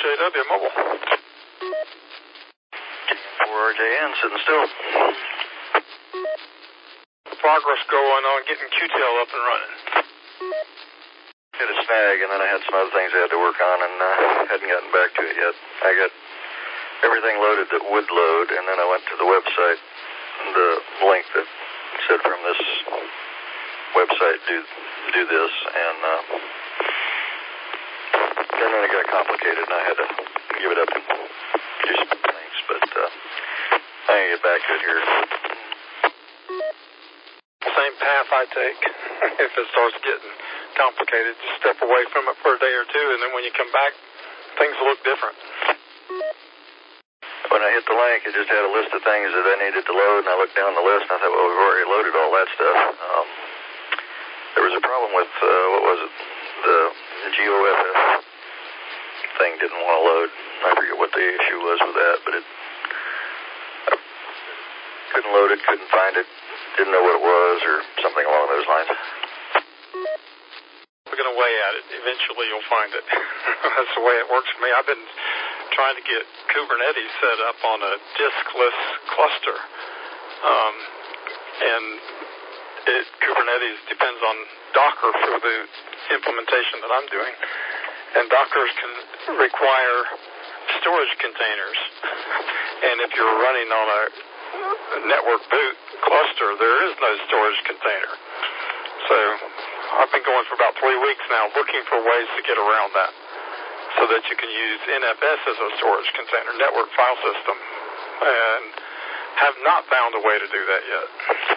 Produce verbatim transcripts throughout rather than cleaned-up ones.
J W Mobile. four R J N, sitting still. Progress going on getting Q-tail up and running. Hit a snag, and then I had some other things I had to work on, and uh, hadn't gotten back to it yet. I got everything loaded that would load, and then I went to the website, the link that said from this website do do this, and uh, and then it got complicated, and I had to give it up and do some things, but uh, I can get back to it here. Same path I take. If it starts getting complicated, just step away from it for a day or two, and then when you come back, things look different. When I hit the link, it just had a list of things that I needed to load, and I looked down the list, and I thought, well, we've already loaded all that stuff. Um, there was a problem with, uh, what was it, the, the G O F F thing didn't want to load. I forget what the issue was with that, but it I couldn't load it, couldn't find it, didn't know what it was, or something along those lines. We're going away at it. Eventually you'll find it. That's the way it works for me. I've been trying to get Kubernetes set up on a diskless cluster. Um, and it, Kubernetes depends on Docker for the implementation that I'm doing. And Dockers can require storage containers. And if you're running on a network boot cluster, there is no storage container. So I've been going for about three weeks now looking for ways to get around that so that you can use N F S as a storage container, network file system, and have not found a way to do that yet.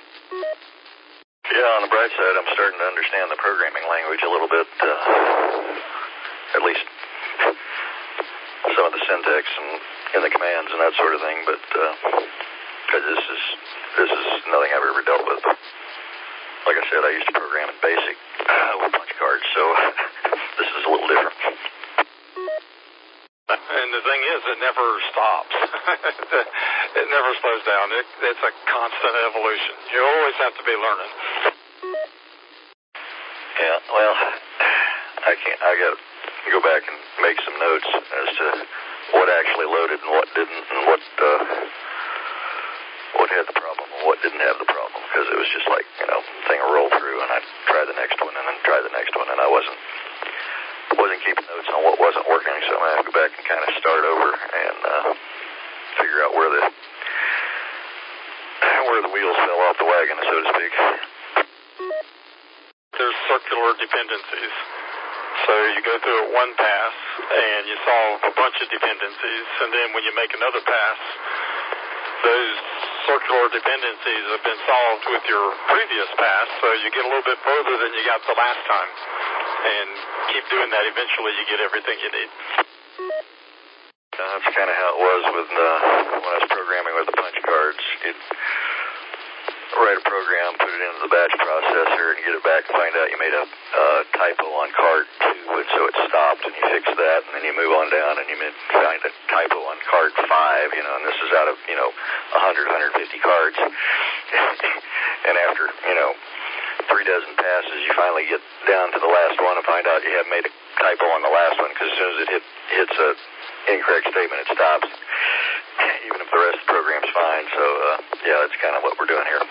Yeah, on the bright side, I'm starting to understand the programming language a little bit, uh, at least some of the syntax and, and the commands and that sort of thing, but uh, this is this is nothing I've ever dealt with. Like I said, I used to program in BASIC uh, with punch cards, so this is a little different. And the thing is, it never stops. It never slows down. It, it's a constant evolution. You always have to be learning. Yeah, well, I can't. I got to go back and make some notes as to what actually loaded and what didn't, and what uh, what had the problem and what didn't have the problem, because it was just like, you know, thing will roll through, and I'd try the next one, and then try the next one, and I wasn't wasn't keeping notes on what wasn't working, so I'm going to have to go back and kind of start over and uh, figure out where the where the wheels fell off the wagon, so to speak. There's circular dependencies. So you go through it one pass, and you solve a bunch of dependencies, and then when you make another pass, those circular dependencies have been solved with your previous pass, so you get a little bit further than you got the last time. And keep doing that, eventually you get everything you need. Uh, that's kind of how it was with uh, when I was programming with the punch cards. You'd write a program, put it into the batch processor, and get it back and find out you made a uh, typo on card two, and so it stopped, and you fix that, and then you move on down, and you find a typo on card five, you know, and this is out of, you know, one hundred, one hundred fifty cards. And after, you know, three dozen passes, you finally get down to the last one and find out you have made a typo on the last one, because as soon as it hit, hits a incorrect statement, it stops, even if the rest of the program's fine. So, uh, yeah, that's kind of what we're doing here.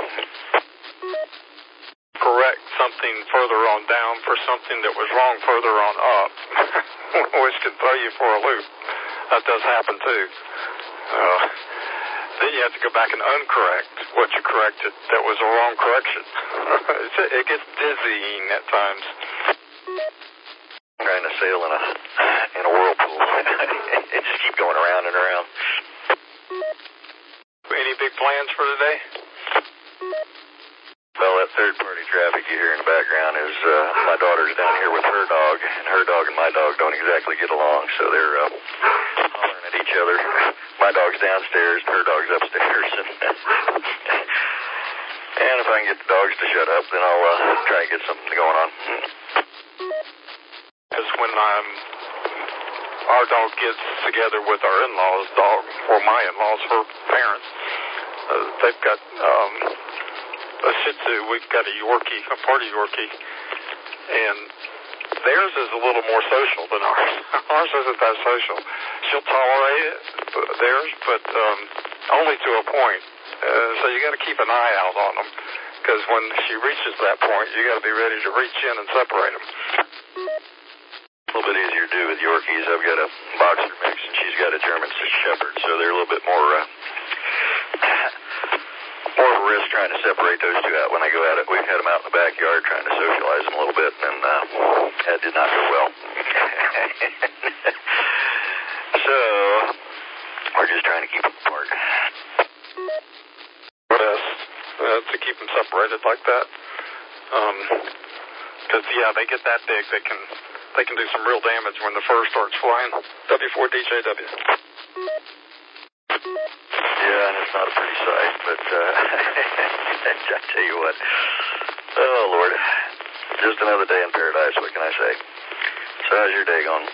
Correct something further on down for something that was wrong further on up, which can throw you for a loop. That does happen, too. Uh, then you have to go back and uncorrect what you corrected that was a wrong correction. It gets dizzying at times. Trying to sail in a in a whirlpool and just keep going around and around. Any big plans for today? Well, that third-party traffic you hear in the background is uh, my daughter's down here with her dog, and her dog and my dog don't exactly get along, so they're uh, hollering at each other. My dog's downstairs, and her dog's upstairs. And, and if I can get the dogs to shut up, then I'll uh, try and get something going on. Because when um, our dog gets together with our in-laws' dog, or my in-laws, her parents, uh, they've got um, a Shih Tzu. We've got a Yorkie, a party Yorkie, and theirs is a little more social than ours. Ours isn't that social. She'll tolerate it, theirs, but um, only to a point. Uh, so you got to keep an eye out on them, because when she reaches that point, you got to be ready to reach in and separate them. A little bit easier to do with Yorkies. I've got a boxer mix, and she's got a German Shepherd, so they're a little bit more uh, more of a risk trying to separate those two out when I go at it. We've had them out in the backyard trying to socialize them a little bit, and uh, that did not go well. So we're just trying to keep them apart. Yes, uh, to keep them separated like that. Because, um, yeah, they get that big, they can they can do some real damage when the fur starts flying. W four D J W. Yeah, and it's not a pretty sight, but uh, I tell you what. Oh, Lord. Just another day in paradise, what can I say? So how's your day going?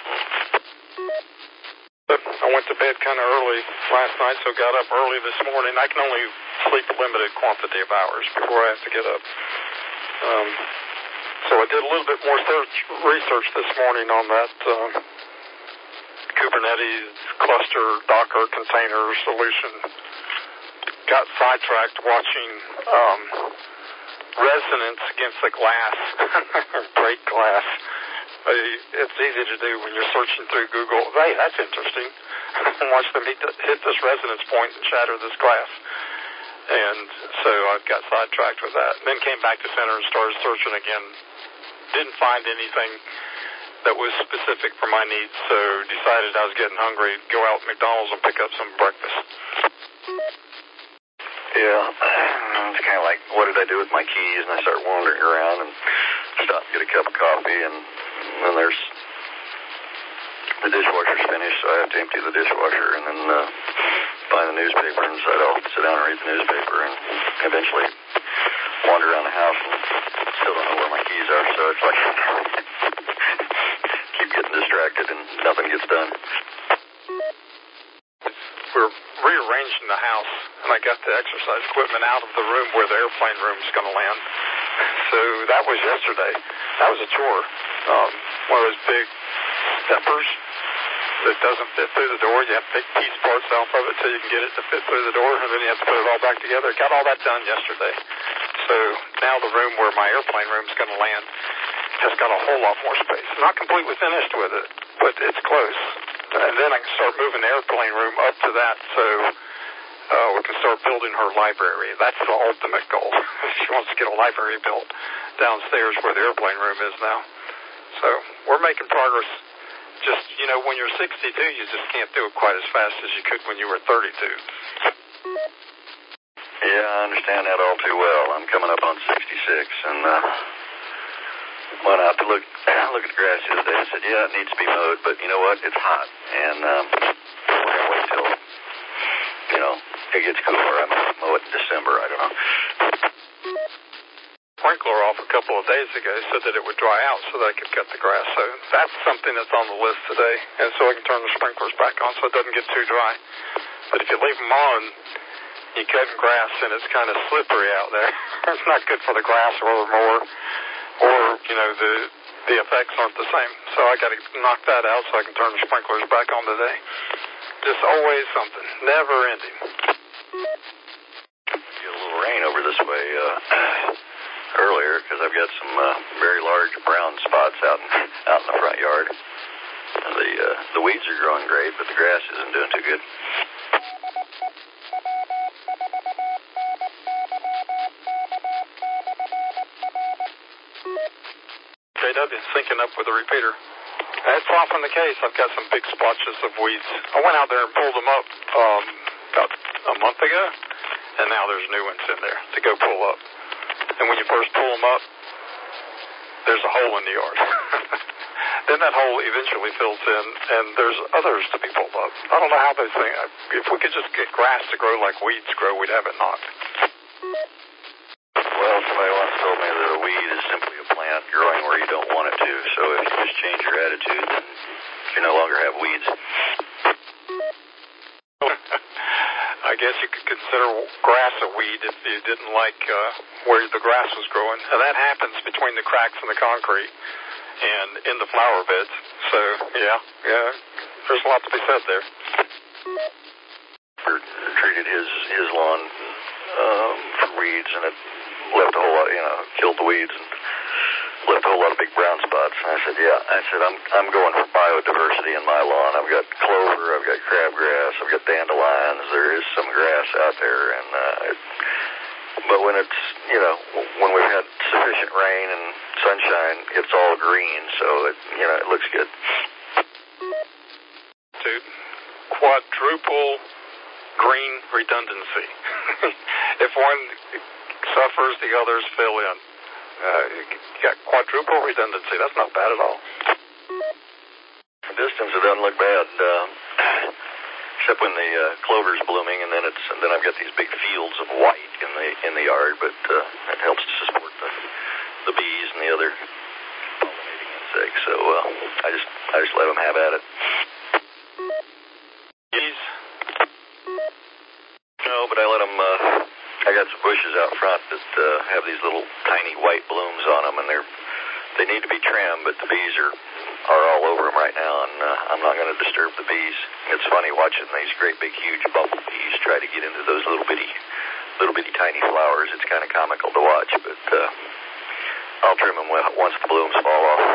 I went to bed kind of early last night, so got up early this morning. I can only sleep a limited quantity of hours before I have to get up. Um, so I did a little bit more search, research this morning on that uh, Kubernetes cluster Docker container solution. Got sidetracked watching um, resonance against the glass, break glass. It's easy to do when you're searching through Google. Hey, that's interesting. Watch them hit, hit this resonance point and shatter this glass. And so I got sidetracked with that. Then came back to center and started searching again. Didn't find anything that was specific for my needs, so decided I was getting hungry, go out to McDonald's and pick up some breakfast. Yeah, it's kind of like, what did I do with my keys? And I start wandering around and stop and get a cup of coffee, and then there's the dishwasher's finished, so I have to empty the dishwasher, and then uh, find the newspaper and decide I'll sit down and read the newspaper, and eventually wander around the house and still don't know where my keys are, so it's like keep getting distracted and nothing gets done. We're rearranging the house, and I got the exercise equipment out of the room where the airplane room's going to land. So that was yesterday. That was a chore. Um, one of those big steppers that doesn't fit through the door. You have to take piece parts off of it so you can get it to fit through the door, and then you have to put it all back together. Got all that done yesterday. So now the room where my airplane room's going to land has got a whole lot more space. Not completely finished with it, but it's close. And then I can start moving the airplane room up to that, so uh, we can start building her library. That's the ultimate goal. She wants to get a library built downstairs where the airplane room is now. So we're making progress. Just, you know, when you're sixty-two, you just can't do it quite as fast as you could when you were thirty-two. Yeah, I understand that all too well. I'm coming up on sixty-six, and uh, went out to look look at the grass the other day and said, yeah, it needs to be mowed, but you know what? It's hot, and um, we're going to wait till, you know, it gets cooler. I might mow it in December. I don't know. Sprinkler off a couple of days ago said that it would dry out so that I could cut the grass. So that's something that's on the list today, and so I can turn the sprinklers back on so it doesn't get too dry. But if you leave them on, you cut grass and it's kind of slippery out there. It's not good for the grass or the mower, or, you know, the the effects aren't the same. So I got to knock that out so I can turn the sprinklers back on today. Just always something, never ending. Get a little rain over this way uh, earlier because I've got some uh, very large brown spots out in, out in the front yard. The uh, the weeds are growing great, but the grass isn't doing too good. J W syncing up with the repeater. That's often the case. I've got some big splotches of weeds. I went out there and pulled them up um, about a month ago, and now there's new ones in there to go pull up. And when you first pull them up, there's a hole in the yard. Then that hole eventually fills in, and there's others to be pulled up. I don't know how they think. If we could just get grass to grow like weeds grow, we'd have it knocked. Well, somebody once told me that a weed is simply a plant growing where you don't want it to. So if you just change your attitude, then you no longer have weeds. I guess you could consider grass a weed if you didn't like uh, where the grass was growing. And that happens between the cracks in the concrete. and in the flower beds. So, yeah, yeah, there's a lot to be said there. Treated his, his lawn um, for weeds, and it left a whole lot, you know, killed the weeds and left a whole lot of big brown spots. And I said, yeah, I said, I'm I'm going for biodiversity in my lawn. I've got clover, I've got crabgrass, I've got dandelions. There is some grass out there, and uh, it, but when it's, you know, when we've had sufficient rain and sunshine, it's all green, so it, you know, it looks good. Dude, quadruple green redundancy. If one suffers, the others fill in. Uh, you got quadruple redundancy. That's not bad at all. The distance, it doesn't look bad, uh, except when the uh, clover's blooming, and then it's and then I've got these big fields of white in the in the yard. But uh, it helps to support the the bees and the other pollinating insects. So uh, I just I just let them have at it. Bees? No, but I let them. Uh, I got some bushes out front that uh, have these little tiny white blooms on them, and they're they need to be trimmed, but the bees are are all over them right now, and uh, I'm not going to disturb the bees. It's funny watching these great big huge bumblebees try to get into those little bitty little bitty tiny flowers. It's kind of comical to watch, but uh, I'll trim them once the blooms fall off.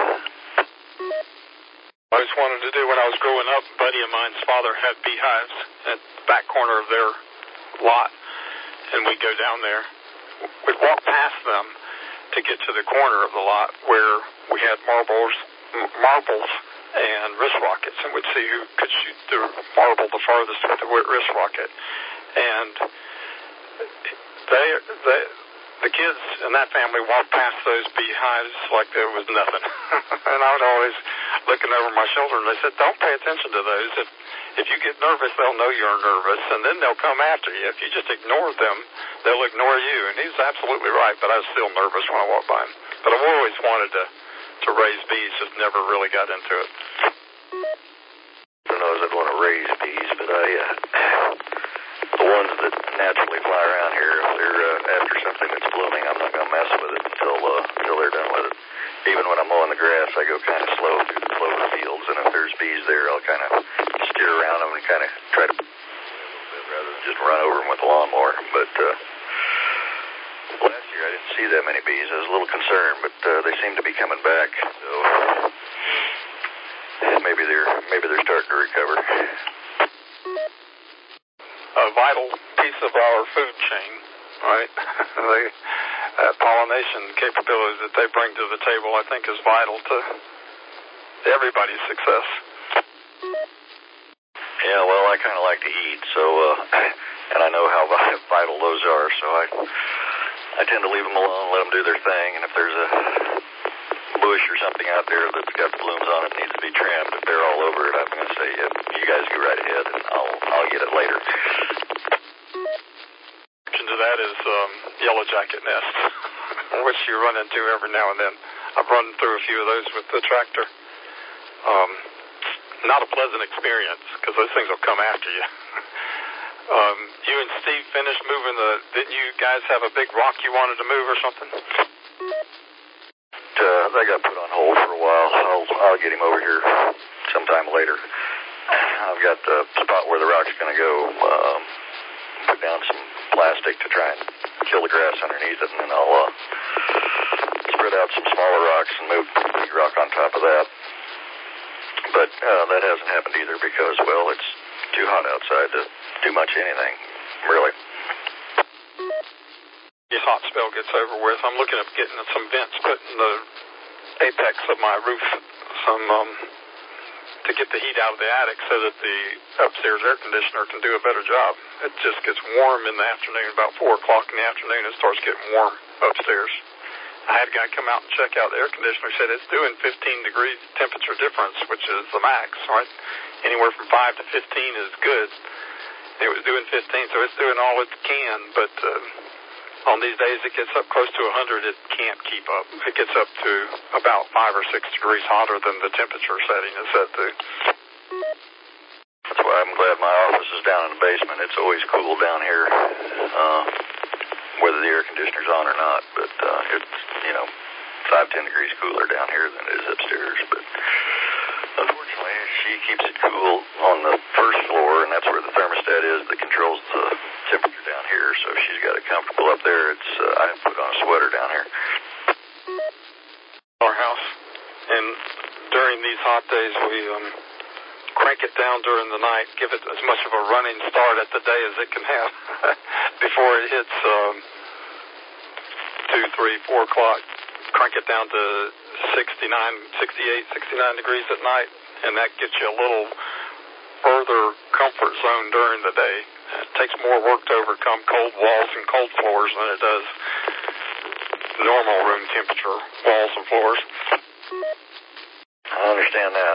I always wanted to do when I was growing up. A buddy of mine's father had beehives at the back corner of their lot, and we'd go down there. We'd walk past them to get to the corner of the lot where we had marbles, m- marbles and wrist rockets, and we'd see who could shoot the marble the farthest with the wrist rocket. And they, they, the kids in that family walked past those beehives like there was nothing. And I was always looking over my shoulder, and they said, don't pay attention to those. If, if you get nervous, they'll know you're nervous, and then they'll come after you. If you just ignore them, they'll ignore you. And he's absolutely right, but I was still nervous when I walked by him. But I've always wanted to, to raise bees, just never really got into it. I don't know if I'd want to raise bees, but I, uh, the ones that naturally fly around here, if they're uh, after something that's blooming, I'm not going to mess with it until, uh, until they're done with it. Even when I'm mowing the grass, I go kind of slow through the clover fields, and if there's bees there, I'll kind of steer around them and kind of try to rather than just run over them with a lawnmower. But uh, last year I didn't see that many bees. I was a little concerned, but uh, they seem to be coming back. So maybe they're maybe they're starting to recover. A vital piece of our food chain, right? They, uh, pollination capabilities that they bring to the table, I think, is vital to everybody's success. Yeah, well, I kind of like to eat, so uh, and I know how vital those are, so I I tend to leave them alone, let them do their thing, and if there's a bush or something out there that's got blooms on it needs to be trimmed, if they're all over it, I'm going to say, yeah, you guys go right ahead, and I'll I'll get it later. To that is um, yellow jacket nests, which you run into every now and then. I've run through a few of those with the tractor. Um, not a pleasant experience because those things will come after you. um, you and Steve finished moving the. Didn't you guys have a big rock you wanted to move or something? Uh, that got put on hold for a while. I'll I'll get him over here sometime later. I've got the spot where the rock's going to go. Um, put down some plastic to try and kill the grass underneath it, and then I'll uh, spread out some smaller rocks and move the big rock on top of that. But uh, that hasn't happened either because, well, it's too hot outside to do much anything, really. This hot spell gets over with. I'm looking at getting some vents put in the apex of my roof, some um, to get the heat out of the attic so that the upstairs air conditioner can do a better job. It just gets warm in the afternoon, about four o'clock in the afternoon, it starts getting warm upstairs. I had a guy come out and check out the air conditioner. He said it's doing fifteen degrees temperature difference, which is the max, right? Anywhere from five to fifteen is good. It was doing fifteen, so it's doing all it can, but uh, on these days it gets up close to one hundred, it can't keep up. It gets up to about five or six degrees hotter than the temperature setting is set to. That's why I'm glad my office is down in the basement. It's always cool down here, uh, whether the air conditioner's on or not. But uh, it's, you know, five about ten degrees cooler down here than it is upstairs, but unfortunately, she keeps it cool on the first floor, and that's where the thermostat is that controls the temperature down here, so she's got it comfortable up there. It's uh, I put on a sweater down here. Our house, and during these hot days, we um, crank it down during the night, give it as much of a running start at the day as it can have before it hits um, two, three, four o'clock. Crank it down to sixty-nine, sixty-eight, sixty-nine degrees at night, and that gets you a little further comfort zone during the day. It takes more work to overcome cold walls and cold floors than it does normal room temperature walls and floors. I understand that.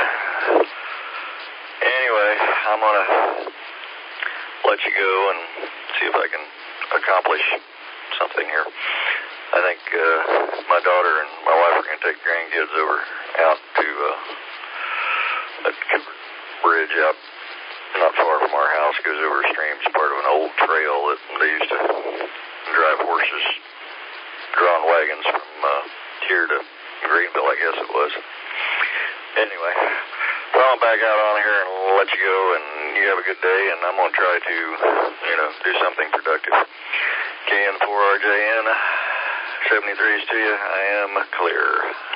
Anyway, I'm going to let you go and see if I can accomplish something here. I think uh, my daughter and my wife are going to take grandkids over out to uh, a bridge out not far from our house. Goes over a stream. It's part of an old trail that they used to drive horses, drawn wagons from uh, here to Greenville, I guess it was. Anyway, well, I'm back out on here and we'll let you go, and you have a good day, and I'm going to try to, you know, do something productive. K N four R J N, seventy-threes to you. I am clear.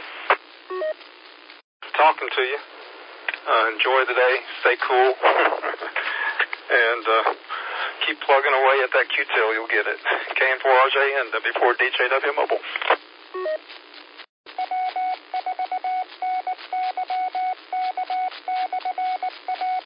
Talking to you. Uh, enjoy the day. Stay cool. and uh, keep plugging away at that Q-T I L. You'll get it. K N four R J N, W four D J W Mobile.